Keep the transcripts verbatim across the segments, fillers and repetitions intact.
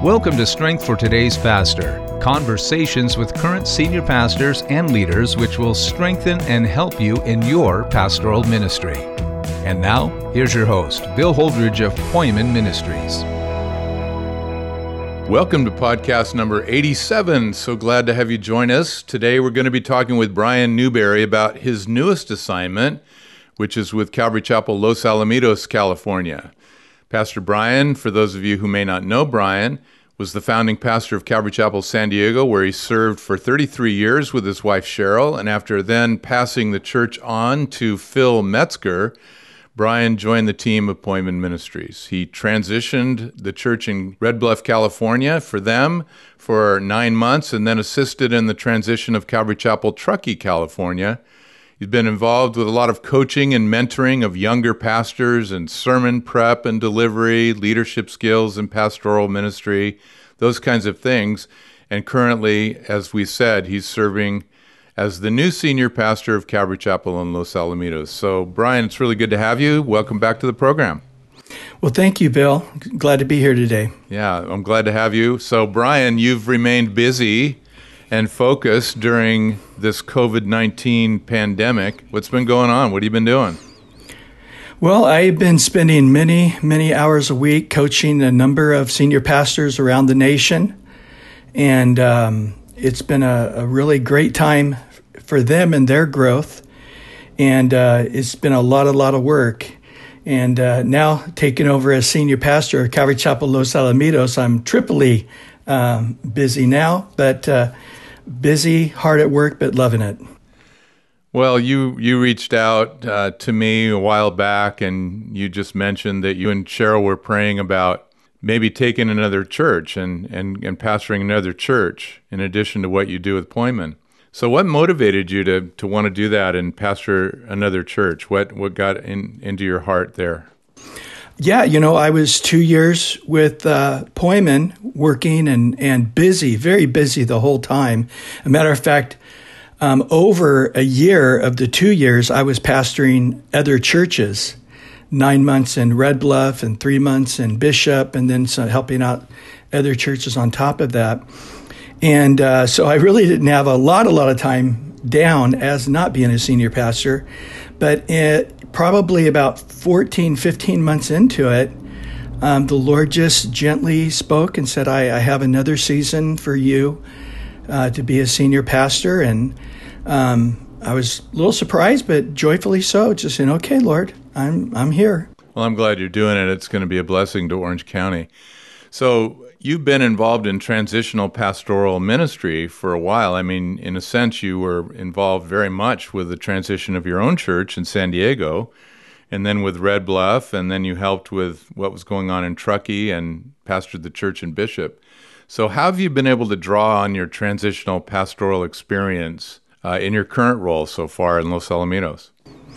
Welcome to Strength for Today's Pastor, conversations with current senior pastors and leaders which will strengthen and help you in your pastoral ministry. And now, here's your host, Bill Holdridge of Poimen Ministries. Welcome to podcast number eighty-seven. So glad to have you join us. Today we're going to be talking with Brian Newberry about his newest assignment, which is with Calvary Chapel, Los Alamitos, California. Pastor Brian, for those of you who may not know Brian, was the founding pastor of Calvary Chapel, San Diego, where he served for thirty-three years with his wife, Cheryl. And after then passing the church on to Phil Metzger, Brian joined the team of Poimen Ministries. He transitioned the church in Red Bluff, California for them for nine months and then assisted in the transition of Calvary Chapel, Truckee, California. He's been involved with a lot of coaching and mentoring of younger pastors and sermon prep and delivery, leadership skills and pastoral ministry, those kinds of things. And currently, as we said, he's serving as the new senior pastor of Calvary Chapel in Los Alamitos. So, Brian, it's really good to have you. Welcome back to the program. Well, thank you, Bill. Glad to be here today. Yeah, I'm glad to have you. So, Brian, you've remained busy and focused during this covid nineteen pandemic. What's been going on? What have you been doing? Well, I've been spending many, many hours a week coaching a number of senior pastors around the nation. And um, it's been a, a really great time for them and their growth. And uh, it's been a lot, a lot of work. And uh, now taking over as senior pastor of Calvary Chapel, Los Alamitos, I'm triply um, busy now, but uh, busy, hard at work, but loving it. Well, you you reached out uh, to me a while back, and you just mentioned that you and Cheryl were praying about maybe taking another church and, and, and pastoring another church in addition to what you do with Poimen. So what motivated you to, to want to do that and pastor another church? What what got in, into your heart there? Yeah, you know, I was two years with uh, Poimen working and, and busy, very busy the whole time. As a matter of fact, um, over a year of the two years, I was pastoring other churches, nine months in Red Bluff and three months in Bishop, and then some helping out other churches on top of that. And uh, so I really didn't have a lot, a lot of time down as not being a senior pastor, but it, probably about fourteen, fifteen months into it, um, the Lord just gently spoke and said, I, I have another season for you uh, to be a senior pastor. And um, I was a little surprised, but joyfully so, just saying, okay, Lord, I'm I'm here. Well, I'm glad you're doing it. It's going to be a blessing to Orange County. So you've been involved in transitional pastoral ministry for a while. I mean, in a sense, you were involved very much with the transition of your own church in San Diego, and then with Red Bluff, and then you helped with what was going on in Truckee and pastored the church in Bishop. So how have you been able to draw on your transitional pastoral experience uh, in your current role so far in Los Alamitos?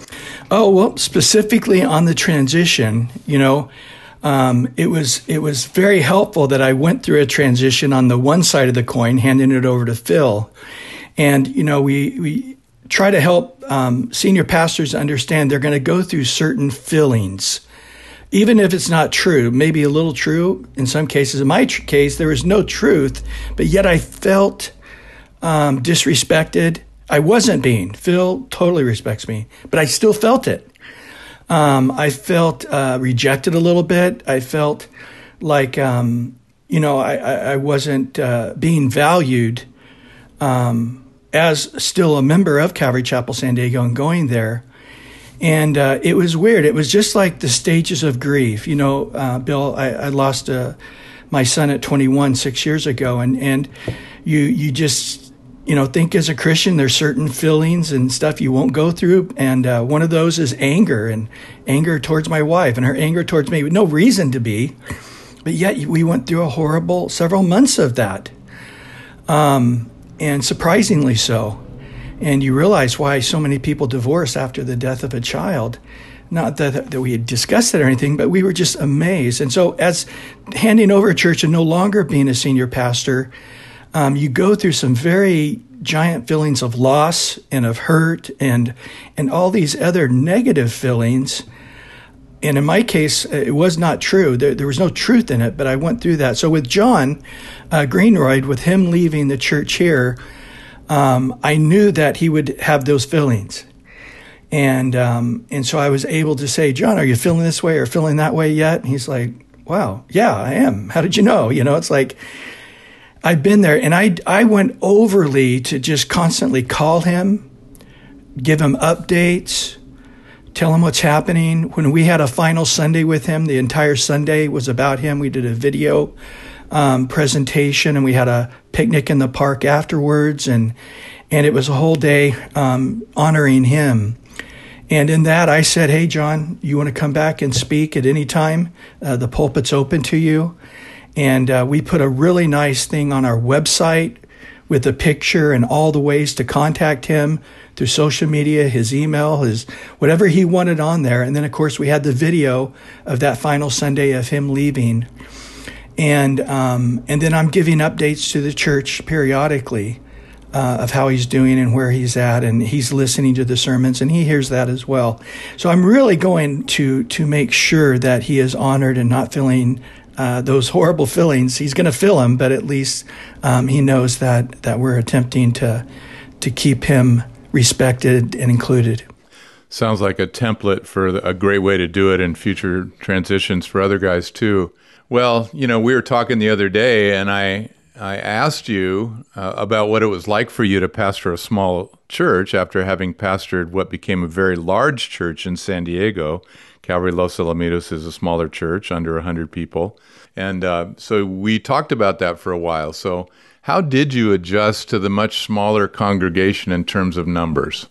Oh, well, specifically on the transition, you know, Um, it was it was very helpful that I went through a transition on the one side of the coin, handing it over to Phil. And, you know, we, we try to help um, senior pastors understand they're going to go through certain feelings, even if it's not true, maybe a little true in some cases. In my tr- case, there was no truth, but yet I felt um, disrespected. I wasn't being. Phil totally respects me, but I still felt it. Um, I felt uh, rejected a little bit. I felt like, um, you know, I, I wasn't uh, being valued um, as still a member of Calvary Chapel, San Diego, and going there. And uh, it was weird. It was just like the stages of grief. You know, uh, Bill, I, I lost uh, my son at twenty-one six years ago, and, and you you just... You know, think as a Christian, there's certain feelings and stuff you won't go through. And uh, one of those is anger, and anger towards my wife and her anger towards me with no reason to be. But yet we went through a horrible several months of that. Um, and surprisingly so. And you realize why so many people divorce after the death of a child. Not that, that we had discussed it or anything, but we were just amazed. And so as handing over a church and no longer being a senior pastor, Um, you go through some very giant feelings of loss and of hurt and and all these other negative feelings and in my case, it was not true. There, there was no truth in it, but I went through that. So with John uh, Greenroyd, with him leaving the church here, um, I knew that he would have those feelings. And um, and so I was able to say, John, are you feeling this way or feeling that way yet? And he's like, wow, yeah, I am. How did you know? You know, it's like, I've been there. And I, I went overly to just constantly call him, give him updates, tell him what's happening. When we had a final Sunday with him, the entire Sunday was about him. We did a video um, presentation, and we had a picnic in the park afterwards. And, and it was a whole day um, honoring him. And in that, I said, hey, John, you want to come back and speak at any time? Uh, the pulpit's open to you. And uh, we put a really nice thing on our website with a picture and all the ways to contact him through social media, his email, his whatever he wanted on there. And then, of course, we had the video of that final Sunday of him leaving. And um, and then I'm giving updates to the church periodically Uh, of how he's doing and where he's at, and he's listening to the sermons, and he hears that as well. So I'm really going to to make sure that he is honored and not feeling uh, those horrible feelings. He's going to feel them, but at least um, he knows that that we're attempting to to keep him respected and included. Sounds like a template for a great way to do it in future transitions for other guys too. Well, you know, we were talking the other day, and I I asked you uh, about what it was like for you to pastor a small church after having pastored what became a very large church in San Diego. Calvary Los Alamitos is a smaller church, under one hundred people. And uh, so we talked about that for a while. So how did you adjust to the much smaller congregation in terms of numbers?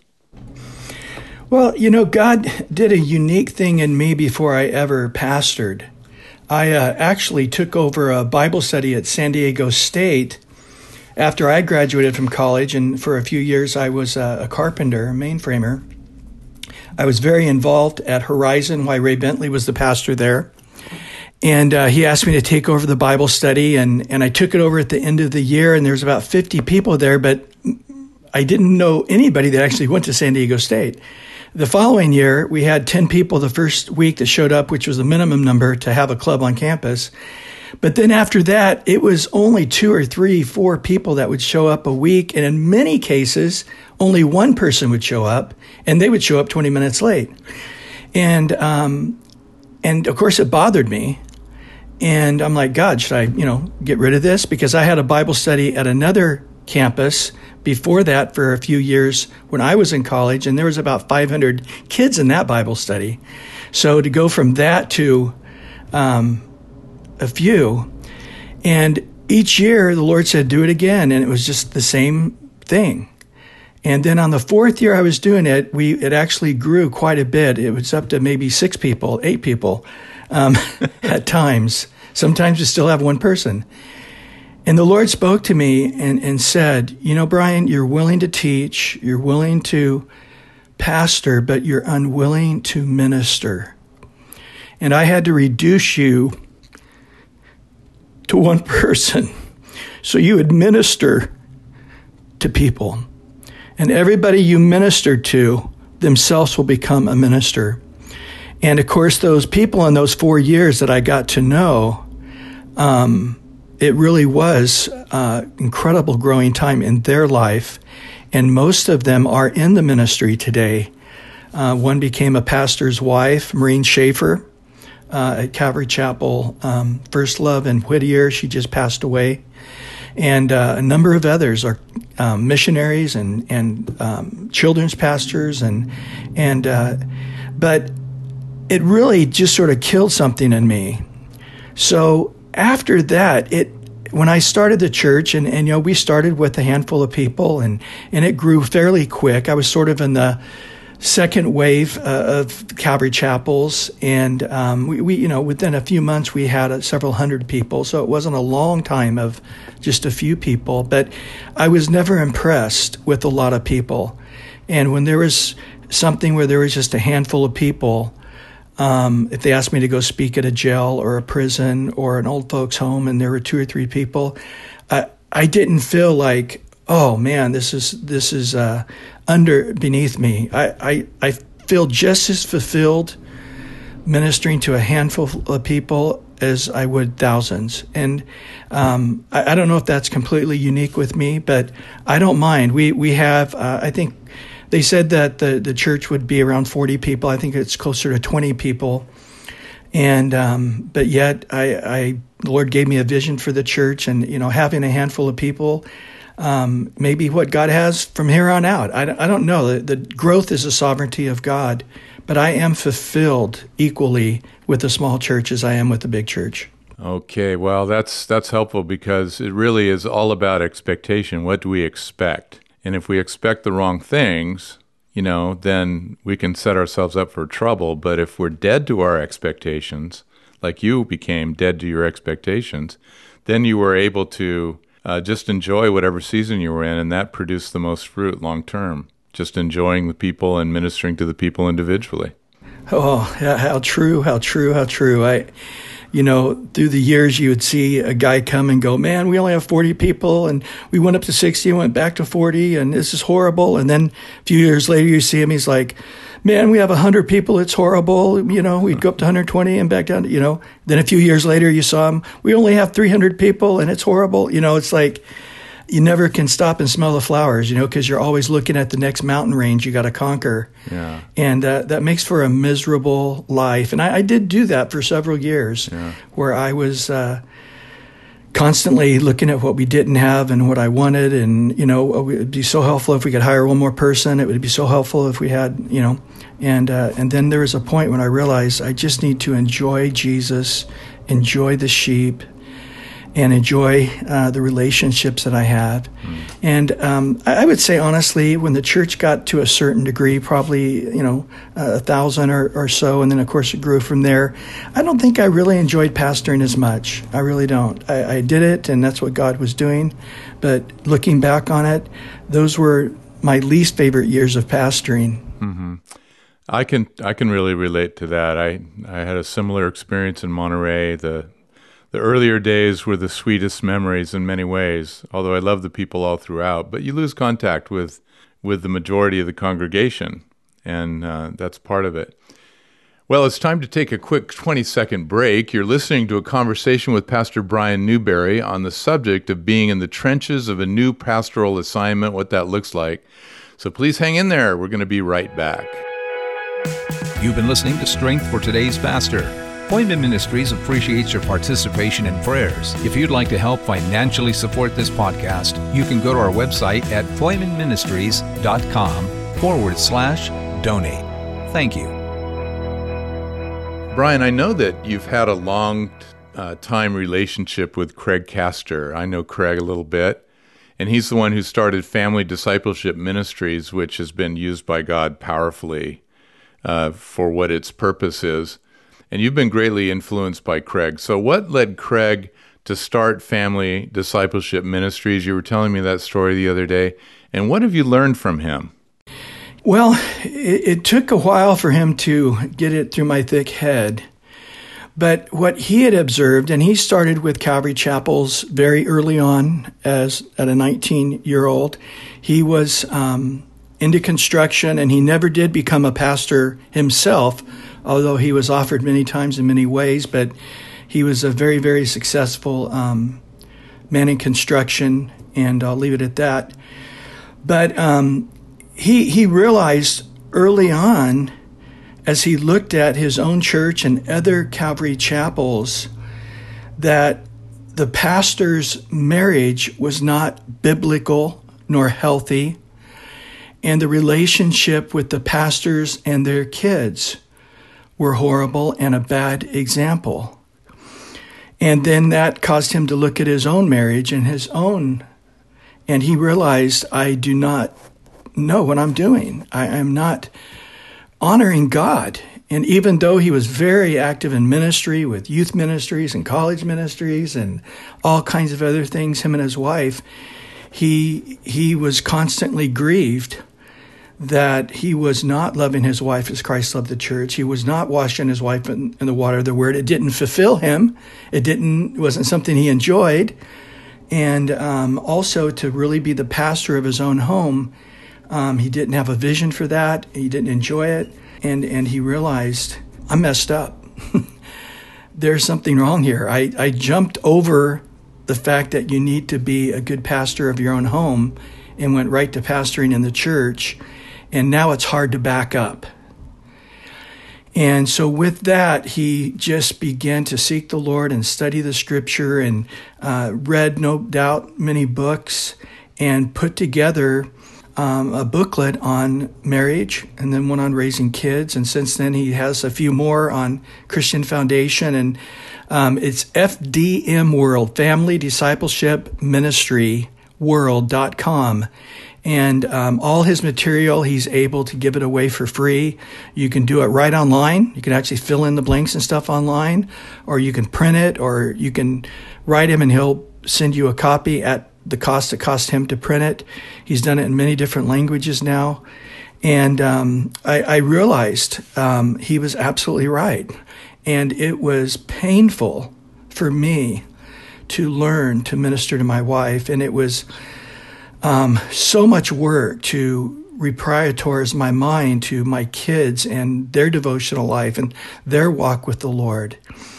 Well, you know, God did a unique thing in me before I ever pastored. I uh, actually took over a Bible study at San Diego State after I graduated from college, and for a few years I was a, a carpenter, a mainframer. I was very involved at Horizon while Ray Bentley was the pastor there. And uh, he asked me to take over the Bible study, and, and I took it over at the end of the year, and there was about fifty people there, but I didn't know anybody that actually went to San Diego State. The following year, we had ten people the first week that showed up, which was the minimum number to have a club on campus. But then after that, it was only two or three, four people that would show up a week. And in many cases, only one person would show up, and they would show up twenty minutes late. And, um, and of course, it bothered me. And I'm like, God, should I, you know, get rid of this? Because I had a Bible study at another campus before that for a few years when I was in college, and there was about five hundred kids in that Bible study. So to go from that to um, a few, and each year the Lord said, do it again, and it was just the same thing. And then on the fourth year I was doing it, we it actually grew quite a bit. It was up to maybe six people, eight people um, at times. Sometimes we still have one person. And the Lord spoke to me and, and said, you know, Brian, you're willing to teach, you're willing to pastor, but you're unwilling to minister. And I had to reduce you to one person so you would minister to people. And everybody you minister to themselves will become a minister. And of course, those people in those four years that I got to know, um, it really was uh, incredible growing time in their life, and most of them are in the ministry today. Uh, one became a pastor's wife, Maureen Schaefer, uh, at Calvary Chapel um, First Love in Whittier. She just passed away. And uh, a number of others are um, missionaries and, and um, children's pastors. and and uh, But it really just sort of killed something in me. So after that, it when I started the church, and, and you know, we started with a handful of people, and, and it grew fairly quick. I was sort of in the second wave uh, of Calvary Chapels, and um, we, we, you know, within a few months we had uh, several hundred people. So it wasn't a long time of just a few people, but I was never impressed with a lot of people. And when there was something where there was just a handful of people, Um, if they asked me to go speak at a jail or a prison or an old folks home and there were two or three people, I, I didn't feel like, oh man, this is this is uh, under beneath me. I, I I feel just as fulfilled ministering to a handful of people as I would thousands. And um, I, I don't know if that's completely unique with me, but I don't mind. We we have, uh, I think they said that the, the church would be around forty people. I think it's closer to twenty people. And um, but yet, I, I the Lord gave me a vision for the church, and you know, having a handful of people um, may be what God has from here on out. I, I don't know. The, the growth is the sovereignty of God, but I am fulfilled equally with the small church as I am with the big church. Okay, well, that's that's helpful because it really is all about expectation. What do we expect? And if we expect the wrong things, you know, then we can set ourselves up for trouble. But if we're dead to our expectations, like you became dead to your expectations, then you were able to uh, just enjoy whatever season you were in, and that produced the most fruit long term, just enjoying the people and ministering to the people individually. Oh, how true, how true, how true. I, you know, through the years, you would see a guy come and go, man, we only have forty people, and we went up to sixty and went back to forty, and this is horrible. And then a few years later, you see him, he's like, man, we have one hundred people, it's horrible. You know, we'd go up to one hundred twenty and back down to, you know. Then a few years later, you saw him, we only have three hundred people, and it's horrible. You know, it's like you never can stop and smell the flowers, you know, because you're always looking at the next mountain range you got to conquer. Yeah. And uh, that makes for a miserable life. And I, I did do that for several years, yeah. where I was uh, constantly looking at what we didn't have and what I wanted. And, you know, it would be so helpful if we could hire one more person. It would be so helpful if we had, you know. And, uh, and then there was a point when I realized I just need to enjoy Jesus, enjoy the sheep, and enjoy uh, the relationships that I have. Mm. And um, I would say, honestly, when the church got to a certain degree, probably, you know, a thousand or, or so, and then, of course, it grew from there, I don't think I really enjoyed pastoring as much. I really don't. I, I did it, and that's what God was doing. But looking back on it, those were my least favorite years of pastoring. Mm-hmm. I can I can really relate to that. I, I had a similar experience in Monterey. The The earlier days were the sweetest memories in many ways, although I love the people all throughout. But you lose contact with, with the majority of the congregation, and uh, that's part of it. Well, it's time to take a quick twenty-second break. You're listening to a conversation with Pastor Brian Newberry on the subject of being in the trenches of a new pastoral assignment, what that looks like. So please hang in there. We're going to be right back. You've been listening to Strength for Today's Pastor. Floyman Ministries appreciates your participation and prayers. If you'd like to help financially support this podcast, you can go to our website at floymanministries.com forward slash donate. Thank you. Brian, I know that you've had a long uh, time relationship with Craig Castor. I know Craig a little bit, and he's the one who started Family Discipleship Ministries, which has been used by God powerfully uh, for what its purpose is. And you've been greatly influenced by Craig. So what led Craig to start Family Discipleship Ministries? You were telling me that story the other day. And what have you learned from him? Well, it, it took a while for him to get it through my thick head. But what he had observed, and he started with Calvary Chapels very early on as at a nineteen-year-old. He was um, into construction, and he never did become a pastor himself, although he was offered many times in many ways. But he was a very, very successful um, man in construction, and I'll leave it at that. But um, he he realized early on, as he looked at his own church and other Calvary chapels, that the pastor's marriage was not biblical nor healthy, and the relationship with the pastors and their kids were horrible and a bad example. And then that caused him to look at his own marriage and his own, and he realized, I do not know what I'm doing. I am not honoring God. And even though he was very active in ministry with youth ministries and college ministries and all kinds of other things, him and his wife, he he was constantly grieved that he was not loving his wife as Christ loved the church. He was not washing his wife in, in the water of the word. It didn't fulfill him. It didn't. It wasn't something he enjoyed. And um, also to really be the pastor of his own home, um, he didn't have a vision for that. He didn't enjoy it. And and he realized, I'm messed up. There's something wrong here. I, I jumped over the fact that you need to be a good pastor of your own home and went right to pastoring in the church. And now it's hard to back up. And so with that, he just began to seek the Lord and study the scripture and uh, read, no doubt, many books and put together um, a booklet on marriage and then one on raising kids. And since then, he has a few more on Christian Foundation. And um, it's F D M World, Family Discipleship Ministry World dot com. And um, all his material, he's able to give it away for free. You can do it right online. You can actually fill in the blanks and stuff online, or you can print it, or you can write him and he'll send you a copy at the cost it cost him to print it. He's done it in many different languages now. And um, I, I realized um, he was absolutely right. And it was painful for me to learn to minister to my wife. And it was Um, so much work to reprioritize my mind to my kids and their devotional life and their walk with the Lord.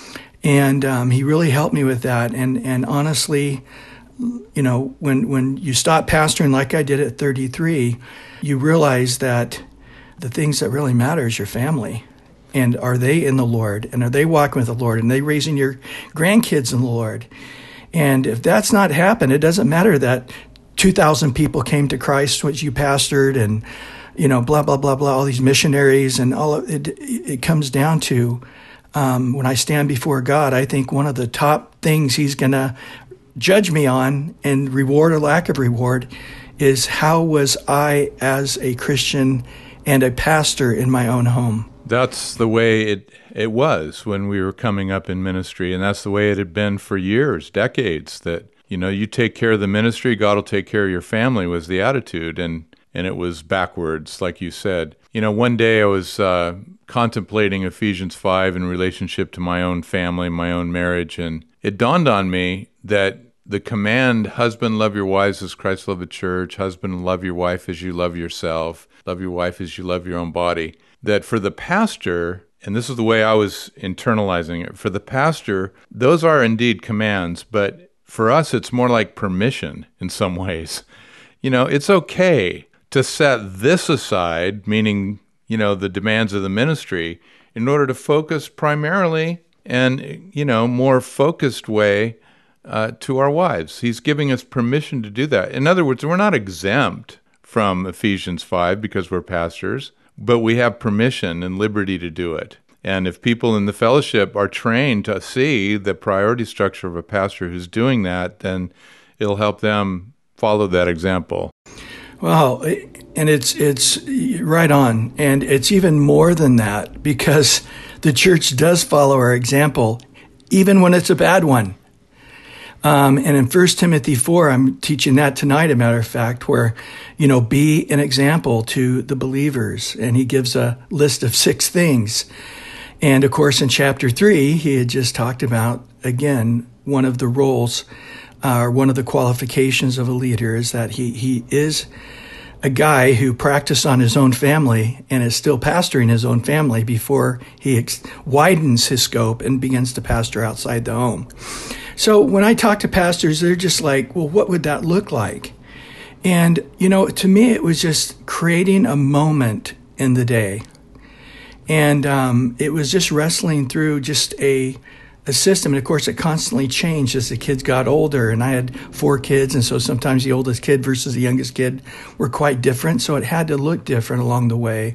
And um, he really helped me with that. And and honestly, you know, when, when you stop pastoring like I did at thirty-three, you realize that the things that really matter is your family. And are they in the Lord? And are they walking with the Lord? And are they raising your grandkids in the Lord? And if that's not happened, it doesn't matter that two thousand people came to Christ, which you pastored, and, you know, blah, blah, blah, blah, all these missionaries, and all of it, it comes down to, um, when I stand before God, I think one of the top things he's going to judge me on, and reward or lack of reward, is how was I as a Christian and a pastor in my own home? That's the way it it was when we were coming up in ministry, and that's the way it had been for years, decades, that you know, you take care of the ministry, God will take care of your family, was the attitude. And, and it was backwards, like you said. You know, one day I was uh, contemplating Ephesians five in relationship to my own family, my own marriage, and it dawned on me that the command, husband, love your wives as Christ loved the church, husband, love your wife as you love yourself, love your wife as you love your own body, that for the pastor, and this is the way I was internalizing it, for the pastor, those are indeed commands, but for us, it's more like permission in some ways. You know, it's okay to set this aside, meaning, you know, the demands of the ministry, in order to focus primarily and, you know, more focused way uh, to our wives. He's giving us permission to do that. In other words, we're not exempt from Ephesians five because we're pastors, but we have permission and liberty to do it. And if people in the fellowship are trained to see the priority structure of a pastor who's doing that, then it'll help them follow that example. Well, and it's it's right on. And it's even more than that, because the church does follow our example, even when it's a bad one. Um, and in First Timothy four, I'm teaching that tonight, a matter of fact, where, you know, be an example to the believers. And he gives a list of six things. And of course, in chapter three, he had just talked about, again, one of the roles, or uh, one of the qualifications of a leader is that he, he is a guy who practiced on his own family and is still pastoring his own family before he ex- widens his scope and begins to pastor outside the home. So when I talk to pastors, they're just like, well, what would that look like? And, you know, to me, it was just creating a moment in the day. And um, it was just wrestling through just a a system. And of course, it constantly changed as the kids got older. And I had four kids. And so sometimes the oldest kid versus the youngest kid were quite different. So it had to look different along the way.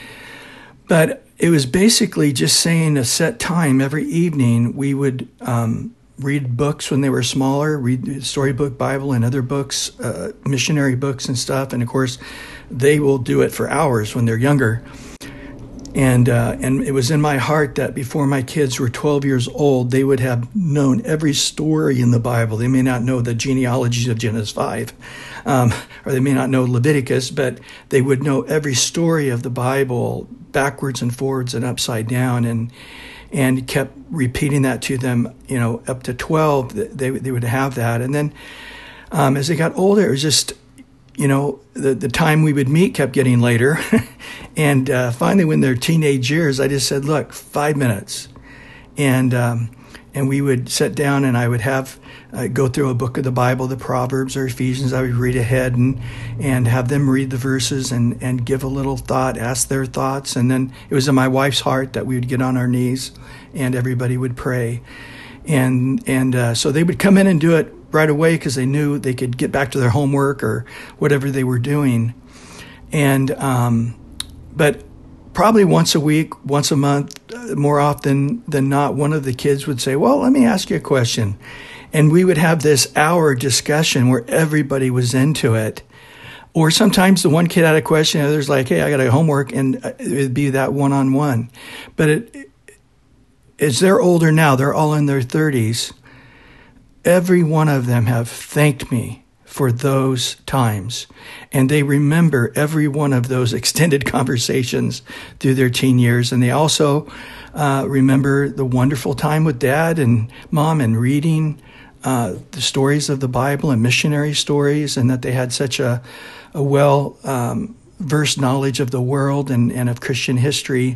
But it was basically just saying a set time every evening. We would um, read books when they were smaller, read the Storybook Bible and other books, uh, missionary books and stuff. And of course, they will do it for hours when they're younger. And uh, and it was in my heart that before my kids were twelve years old, they would have known every story in the Bible. They may not know the genealogies of Genesis five, um, or they may not know Leviticus, but they would know every story of the Bible backwards and forwards and upside down, and and kept repeating that to them. You know, up to twelve, they they would have that. And then um, as they got older, it was just you know, the, the time we would meet kept getting later. And uh, finally, when they're teenage years, I just said, look, five minutes. And um, and we would sit down and I would have uh, go through a book of the Bible, the Proverbs or Ephesians. I would read ahead and and have them read the verses and, and give a little thought, ask their thoughts. And then it was in my wife's heart that we would get on our knees and everybody would pray. And, and uh, so they would come in and do it right away because they knew they could get back to their homework or whatever they were doing. And um, but probably once a week, once a month, uh, more often than not, one of the kids would say, well, let me ask you a question. And we would have this hour discussion where everybody was into it. Or sometimes the one kid had a question, and the other's like, hey, I got a homework, and it would be that one-on-one. But it, as they're older now, they're all in their thirties, every one of them have thanked me for those times. And they remember every one of those extended conversations through their teen years. And they also uh, remember the wonderful time with Dad and Mom and reading uh, the stories of the Bible and missionary stories, and that they had such a, a well um, versed knowledge of the world and, and of Christian history.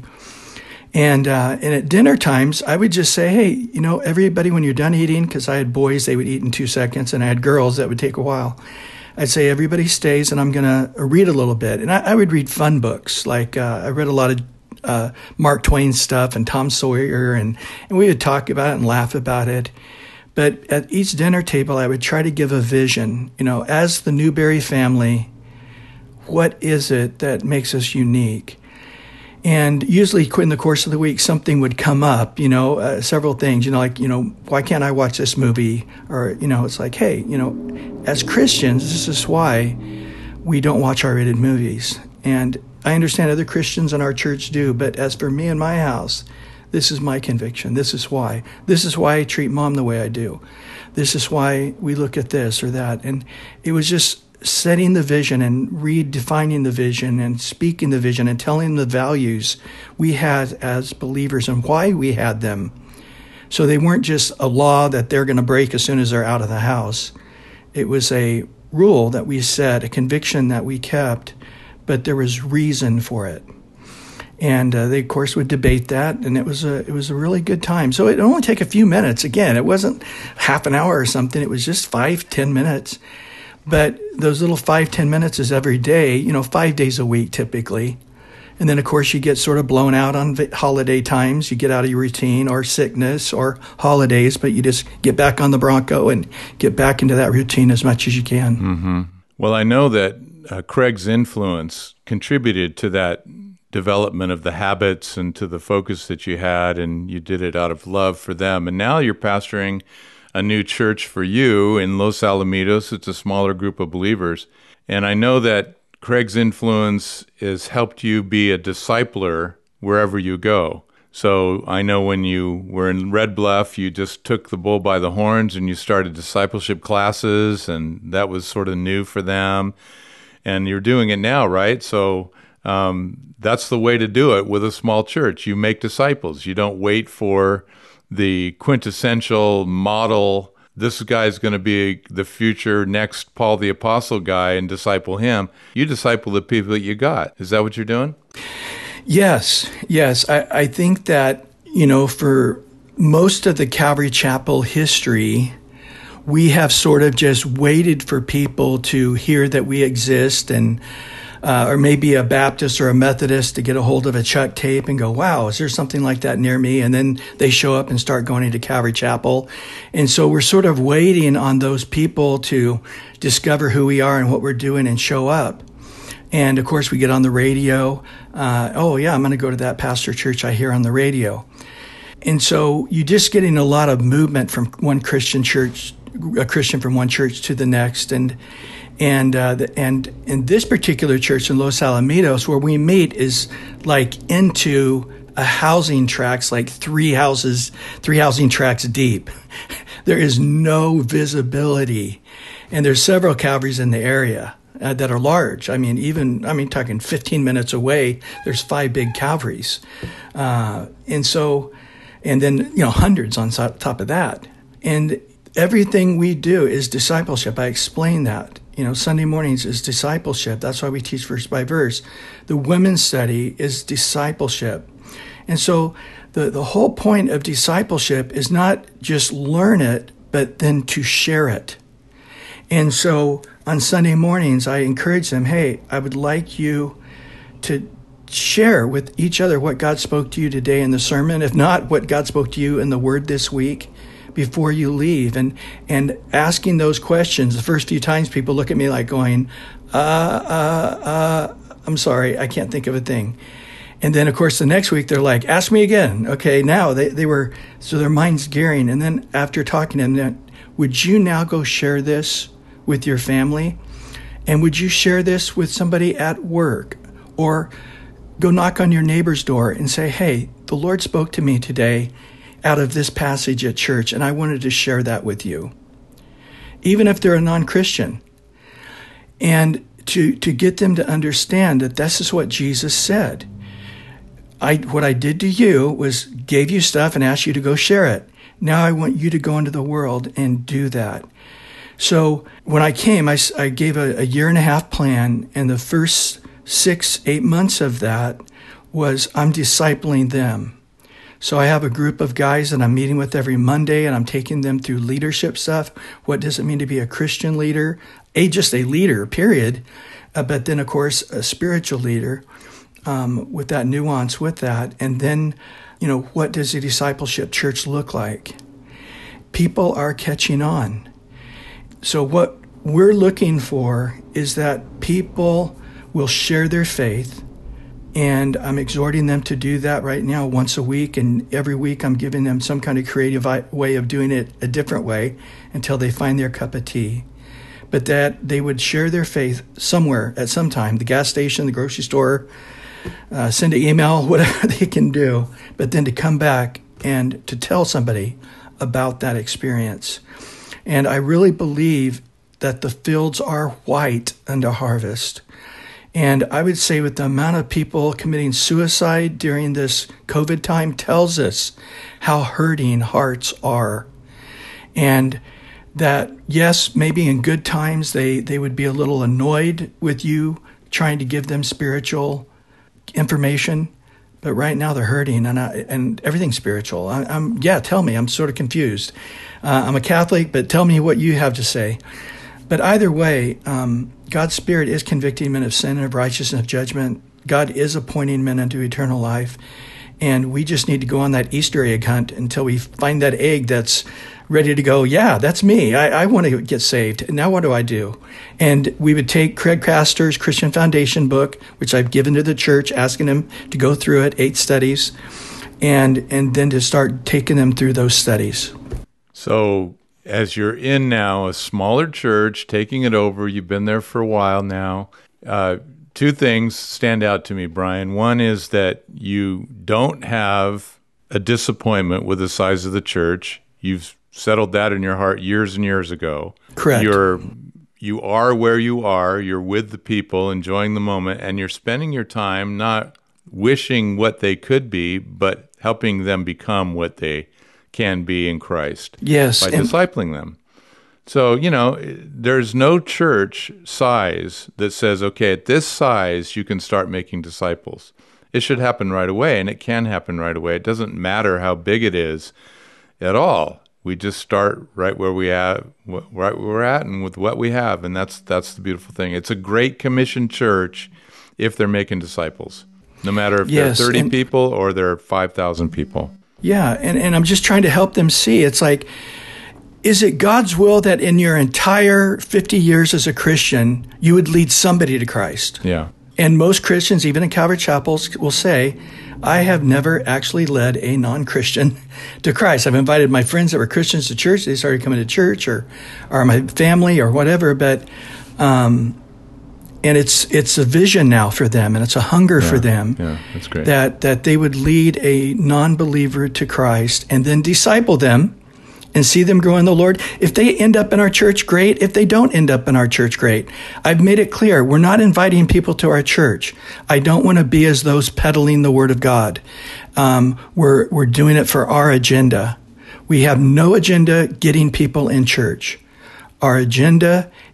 And uh, and at dinner times, I would just say, hey, you know, everybody, when you're done eating, because I had boys, they would eat in two seconds, and I had girls that would take a while. I'd say, everybody stays, and I'm going to read a little bit. And I, I would read fun books. Like uh, I read a lot of uh, Mark Twain stuff and Tom Sawyer, and, and we would talk about it and laugh about it. But at each dinner table, I would try to give a vision. You know, as the Newberry family, what is it that makes us unique? And usually in the course of the week, something would come up, you know, uh, several things, you know, like, you know, why can't I watch this movie? Or, you know, it's like, hey, you know, as Christians, this is why we don't watch R-rated movies. And I understand other Christians in our church do, but as for me and my house, this is my conviction. This is why. This is why I treat Mom the way I do. This is why we look at this or that. And it was just setting the vision and redefining the vision and speaking the vision and telling the values we had as believers and why we had them. So they weren't just a law that they're going to break as soon as they're out of the house. It was a rule that we set, a conviction that we kept, but there was reason for it. And uh, they, of course, would debate that, and it was a it was a really good time. So it only take a few minutes. Again, it wasn't half an hour or something. It was just five, ten minutes. But those little five, ten minutes is every day, you know, five days a week typically. And then, of course, you get sort of blown out on holiday times. You get out of your routine or sickness or holidays, but you just get back on the Bronco and get back into that routine as much as you can. Mm-hmm. Well, I know that uh, Craig's influence contributed to that development of the habits and to the focus that you had, and you did it out of love for them. And now you're pastoring a new church for you in Los Alamitos. It's a smaller group of believers. And I know that Craig's influence has helped you be a discipler wherever you go. So I know when you were in Red Bluff, you just took the bull by the horns and you started discipleship classes, and that was sort of new for them. And you're doing it now, right? So um, that's the way to do it with a small church. You make disciples. You don't wait for the quintessential model, this guy's going to be the future next Paul the Apostle guy, and disciple him. You disciple the people that you got. Is that what you're doing? Yes, yes. I, I think that, you know, for most of the Calvary Chapel history, we have sort of just waited for people to hear that we exist, and Uh, or maybe a Baptist or a Methodist to get a hold of a Chuck tape and go, wow, is there something like that near me? And then they show up and start going into Calvary Chapel. And so we're sort of waiting on those people to discover who we are and what we're doing and show up. And of course, we get on the radio. Uh, oh, yeah, I'm going to go to that pastor church I hear on the radio. And so you're just getting a lot of movement from one Christian church, a Christian from one church to the next. And And uh, the, and in this particular church in Los Alamitos, where we meet, is like into a housing tracts, like three houses, three housing tracts deep. There is no visibility, and there's several Calvaries in the area uh, that are large. I mean, even I mean, talking fifteen minutes away, there's five big Calvaries, uh, and so, and then you know, hundreds on top of that, and everything we do is discipleship. I explain that. You know, Sunday mornings is discipleship. That's why we teach verse by verse. The women's study is discipleship. And so the, the whole point of discipleship is not just learn it, but then to share it. And so on Sunday mornings, I encourage them, hey, I would like you to share with each other what God spoke to you today in the sermon, if not what God spoke to you in the Word this week, before you leave. And and asking those questions. The first few times people look at me like going, uh, uh, uh, I'm sorry, I can't think of a thing. And then, of course, the next week, they're like, ask me again. Okay, now they, they were, so their mind's gearing. And then after talking to them, would you now go share this with your family? And would you share this with somebody at work? Or go knock on your neighbor's door and say, hey, the Lord spoke to me today out of this passage at church, and I wanted to share that with you. Even if they're a non-Christian. And to, to get them to understand that this is what Jesus said. I, what I did to you was gave you stuff and asked you to go share it. Now I want you to go into the world and do that. So when I came, I, I gave a, a year and a half plan, and the first six, eight months of that was I'm discipling them. So I have a group of guys that I'm meeting with every Monday, and I'm taking them through leadership stuff. What does it mean to be a Christian leader? A, just a leader, period. Uh, but then, of course, a spiritual leader um, with that nuance with that. And then, you know, what does a discipleship church look like? People are catching on. So what we're looking for is that people will share their faith. And I'm exhorting them to do that right now once a week. And every week I'm giving them some kind of creative way of doing it a different way until they find their cup of tea. But that they would share their faith somewhere at some time, the gas station, the grocery store, uh, send an email, whatever they can do. But then to come back and to tell somebody about that experience. And I really believe that the fields are white unto harvest. And I would say with the amount of people committing suicide during this COVID time tells us how hurting hearts are. And that, yes, maybe in good times they, they would be a little annoyed with you trying to give them spiritual information. But right now they're hurting, and I, and everything's spiritual. I, I'm yeah, tell me. I'm sort of confused. Uh, I'm a Catholic, but tell me what you have to say. But either way, um, God's Spirit is convicting men of sin and of righteousness and of judgment. God is appointing men unto eternal life. And we just need to go on that Easter egg hunt until we find that egg that's ready to go, yeah, that's me. I, I want to get saved. Now what do I do? And we would take Craig Castor's Christian Foundation book, which I've given to the church, asking them to go through it, eight studies, and and then to start taking them through those studies. So as you're in now a smaller church, taking it over, you've been there for a while now, uh, two things stand out to me, Brian. One is that you don't have a disappointment with the size of the church. You've settled that in your heart years and years ago. Correct. You're, you are where you are. You're with the people, enjoying the moment, and you're spending your time not wishing what they could be, but helping them become what they can be in Christ. Yes. By and- discipling them. So, you know, there's no church size that says, okay, at this size, you can start making disciples. It should happen right away, and it can happen right away. It doesn't matter how big it is at all. We just start right where we have, right where we're at, and with what we have, and that's that's the beautiful thing. It's a great commission church if they're making disciples, no matter if yes, they're thirty and- people or they're five thousand people. Yeah, and, and I'm just trying to help them see. It's like, is it God's will that in your entire fifty years as a Christian, you would lead somebody to Christ? Yeah. And most Christians, even in Calvary chapels, will say, I have never actually led a non-Christian to Christ. I've invited my friends that were Christians to church. They started coming to church, or, or my family or whatever. But, um, and it's it's a vision now for them, and it's a hunger Yeah, for them. Yeah, that's great. That, that they would lead a non-believer to Christ and then disciple them and see them grow in the Lord. If they end up in our church, great. If they don't end up in our church, great. I've made it clear, we're not inviting people to our church. I don't want to be as those peddling the Word of God. Um, we're, we're doing it for our agenda. We have no agenda getting people in church. Our agenda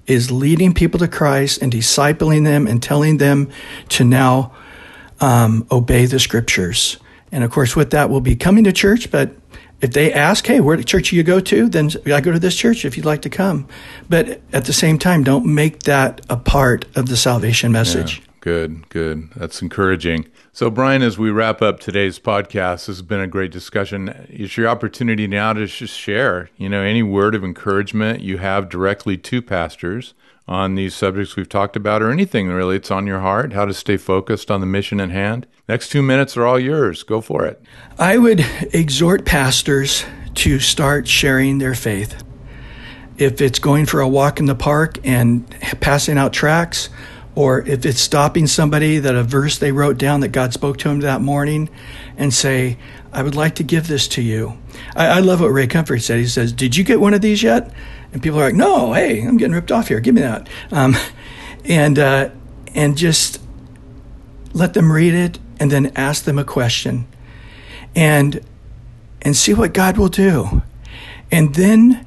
is leading people to Christ and discipling them and telling them to now um, obey the Scriptures. And of course, with that, we'll be coming to church, but if they ask, hey, where church do you go to? Then I go to this church if you'd like to come. But at the same time, don't make that a part of the salvation message. Yeah, good, good. That's encouraging. So, Brian, as we wrap up today's podcast, this has been a great discussion. It's your opportunity now to just share, you know, any word of encouragement you have directly to pastors on these subjects we've talked about, or anything really it's on your heart, how to stay focused on the mission at hand. Next two minutes are all yours. Go for it. I would exhort pastors to start sharing their faith. If it's going for a walk in the park and passing out tracts, or if it's stopping somebody that a verse they wrote down that God spoke to them that morning and say, I would like to give this to you. I, I love what Ray Comfort said. He says, did you get one of these yet? And people are like, no, hey, I'm getting ripped off here. Give me that. Um, and uh, and just let them read it and then ask them a question and and see what God will do. And then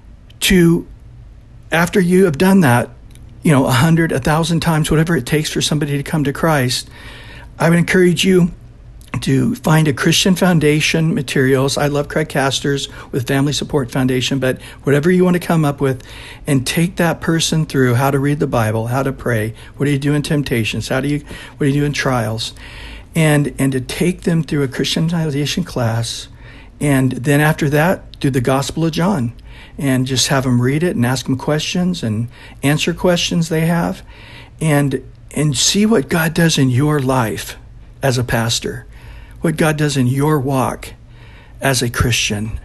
to, after you have done that, you know, a hundred, a thousand times, whatever it takes for somebody to come to Christ, I would encourage you to find a Christian Foundation materials. I love Craig Castor's with Family Support Foundation, but whatever you want to come up with, and take that person through how to read the Bible, how to pray, what do you do in temptations, how do you, what do you do in trials, and and to take them through a Christian Foundation class, and then after that, do the Gospel of John, and just have them read it and ask them questions and answer questions they have, and and see what God does in your life as a pastor, what God does in your walk as a Christian.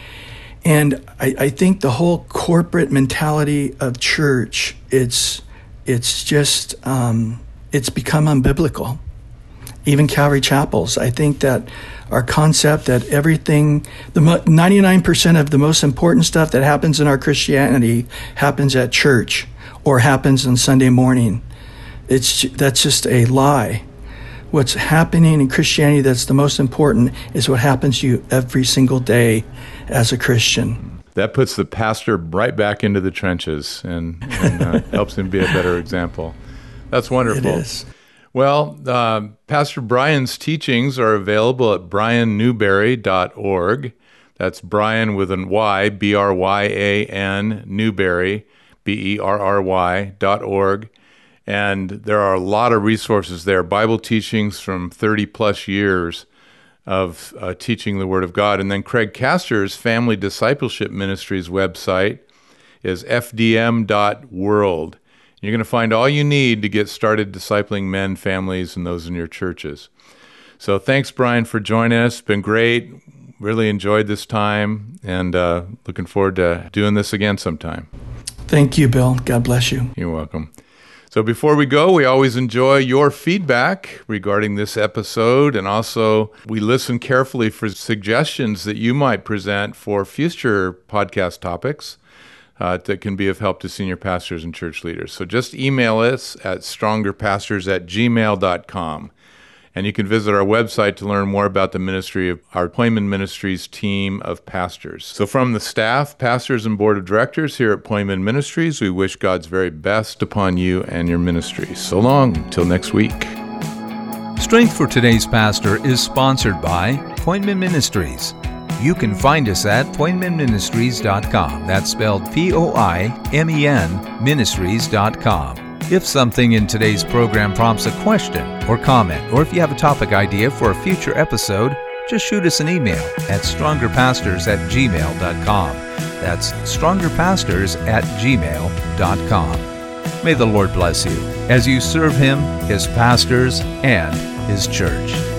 And I, I think the whole corporate mentality of church, it's it's just, um, it's become unbiblical. Even Calvary Chapels, I think that our concept that everything, the ninety-nine percent of the most important stuff that happens in our Christianity happens at church or happens on Sunday morning. It's that's just a lie. What's happening in Christianity that's the most important is what happens to you every single day as a Christian. That puts the pastor right back into the trenches and, and uh, helps him be a better example. That's wonderful. It is. Well, uh, Pastor Brian's teachings are available at brian newberry dot org. That's Brian with an Y, B R Y A N, Newberry, B E R R Y, dot org. And there are a lot of resources there, Bible teachings from thirty plus years of uh, teaching the Word of God. And then Craig Castor's Family Discipleship Ministries website is f d m dot world. You're going to find all you need to get started discipling men, families, and those in your churches. So thanks, Brian, for joining us. It's been great. Really enjoyed this time, and uh, looking forward to doing this again sometime. Thank you, Bill. God bless you. You're welcome. So before we go, we always enjoy your feedback regarding this episode, and also we listen carefully for suggestions that you might present for future podcast topics uh, that can be of help to senior pastors and church leaders. So just email us at strongerpastors at gmail dot com. And you can visit our website to learn more about the ministry of our Poimen Ministries team of pastors. So from the staff, pastors, and board of directors here at Poimen Ministries, we wish God's very best upon you and your ministry. So long, until next week. Strength for Today's Pastor is sponsored by Poimen Ministries. You can find us at poimen ministries dot com. That's spelled P O I M E N ministries dot com. If something in today's program prompts a question or comment, or if you have a topic idea for a future episode, just shoot us an email at strongerpastors at gmail dot com. That's strongerpastors at gmail dot com. May the Lord bless you as you serve Him, His pastors, and His church.